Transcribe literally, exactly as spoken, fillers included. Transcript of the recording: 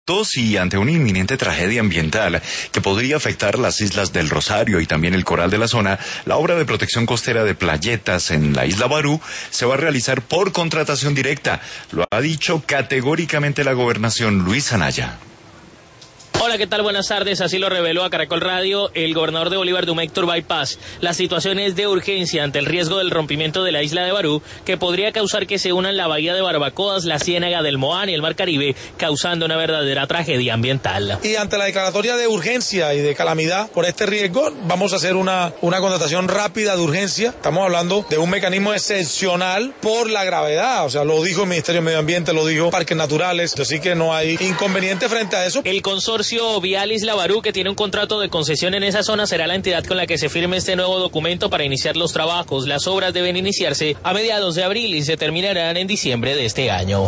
efectos y ante una inminente tragedia ambiental que podría afectar las islas del Rosario y también el coral de la zona, la obra de protección costera de Playetas en la isla Barú se va a realizar por contratación directa. Lo ha dicho categóricamente la gobernación. Luis Anaya. Hola, ¿qué tal? Buenas tardes. Así lo reveló a Caracol Radio el gobernador de Bolívar, Dumector Bypass. La situación es de urgencia ante el riesgo del rompimiento de la isla de Barú, que podría causar que se unan la bahía de Barbacoas, la ciénaga del Moán y el mar Caribe, causando una verdadera tragedia ambiental. Y ante la declaratoria de urgencia y de calamidad por este riesgo, vamos a hacer una, una contratación rápida de urgencia. Estamos hablando de un mecanismo excepcional por la gravedad. O sea, lo dijo el Ministerio de Medio Ambiente, lo dijo Parques Naturales, así que no hay inconveniente frente a eso. El consorcio Vial Isla Barú, que tiene un contrato de concesión en esa zona, será la entidad con la que se firme este nuevo documento para iniciar los trabajos. Las obras deben iniciarse a mediados de abril y se terminarán en diciembre de este año.